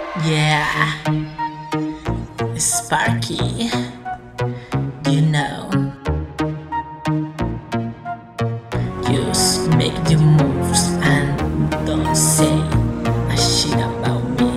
Yeah, Sparky, you know, just make the moves and don't say a shit about me.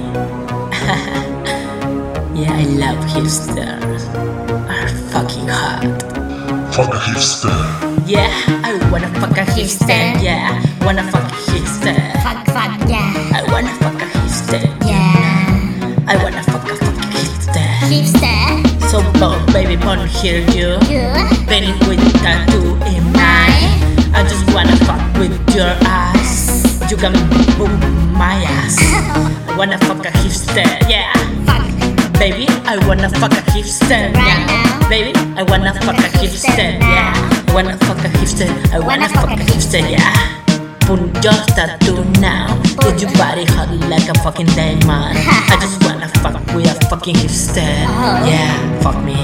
Yeah, I love hipsters, are fucking hot. Fuck a hipster. Yeah, I wanna fuck a hipster. Yeah, wanna fuck a hipster. Fuck, yeah. I wanna fuck a hipster. Yeah. I wanna fuck a fucking hipster. Hipster. So baby, wanna hear you. You. Painting with tattoo in mind. I just wanna fuck with your ass. You can boom my ass. I wanna fuck a hipster. Yeah. Fuck. Baby, I wanna fuck a hipster. Right Yeah. now. Baby, I wanna fuck a hipster. Yeah. I wanna fuck a hipster. I wanna fuck a hipster. Yeah. Put your tattoo now. Put your body hot like a fucking diamond. I just wanna fuck with a fucking hipster. Oh. Yeah, fuck me.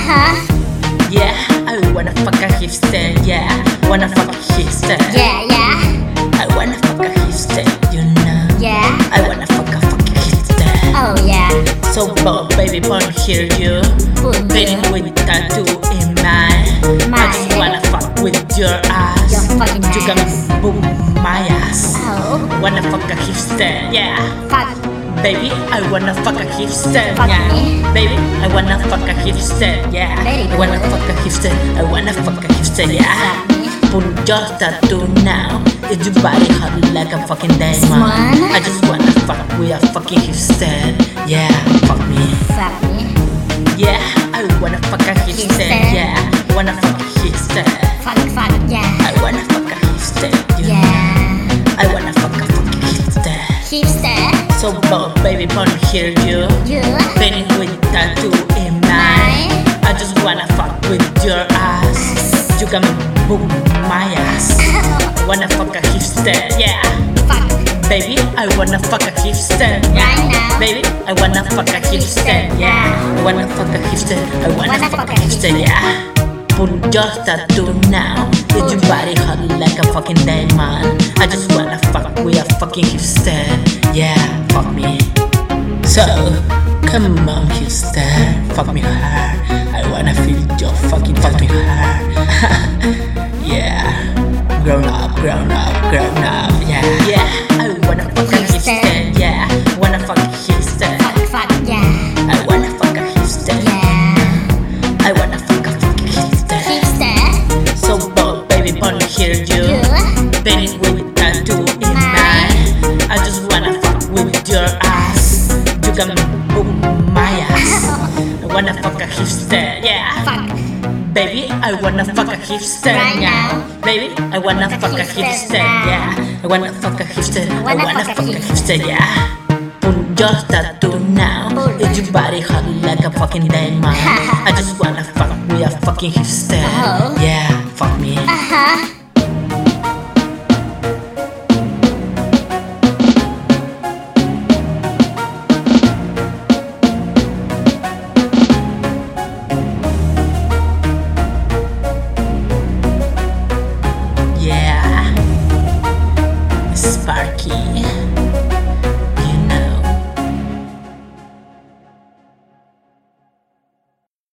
Yeah, I wanna fuck a hipster. Yeah, wanna fuck a hipster. Yeah. I wanna fuck a hipster. You know. Yeah. I wanna fuck a fucking hipster. Oh yeah. So baby, wanna hear you. Boom. Painting with tattoo in mind. I just wanna fuck with your ass. Your fucking You can ass. boom my ass. Oh. Wanna fuck a hipster, yeah. Fuck. Baby, I wanna fuck a hipster, Fuck yeah. me. Baby, I wanna fuck a hipster, yeah. Very I wanna good. fuck a hipster, I wanna fuck a hipster, yeah. Fuck me. Put your tattoo now. Is your body hot like a fucking diamond? Swan. I just wanna fuck with a fucking hipster, yeah. Fuck me. Fuck me. Yeah, I wanna fuck a hipster, Hipster. yeah. Wanna fuck a hipster. Fuck, yeah. I wanna fuck a hipster, you know. Yeah. I wanna fuck a fucking hipster. Hipster. So baby, wanna hear you. You. Painting with tattoo in mind. I just wanna fuck with your ass. You can boom my ass. Wanna fuck a hipster, yeah. Fuck. Baby, I wanna fuck a hipster, Right yeah. now. Baby, I wanna fuck a hipster, yeah. I wanna fuck a hipster, I wanna fuck a hipster, yeah. Put your tattoo now. Is your body hot like a fucking diamond? I just wanna fuck with a fucking hipster, yeah. Fuck me. So, come on, hipster, fuck me hard. I wanna feel your fucking fuck me hard. Yeah, grown up, yeah. Yeah, I wanna fuck a hipster, yeah. Wanna fuck a hipster. Fuck, yeah. I wanna fuck a hipster. Yeah. I wanna fuck a fucking hipster. Hipster. So, baby, wanna hear you. You. Painting with tattoo in mind. I just wanna fuck with your ass. You can boom my ass. I wanna fuck a hipster, yeah. Fuck. Baby, I wanna fuck a hipster, Right yeah. now. Baby, I wanna fuck a hipster, yeah. I wanna fuck a hipster, I wanna fuck a hipster, yeah. Put your tattoo now. Is your body hot like a fucking diamond? I just wanna fuck with a fucking hipster, Oh. yeah. Fuck me.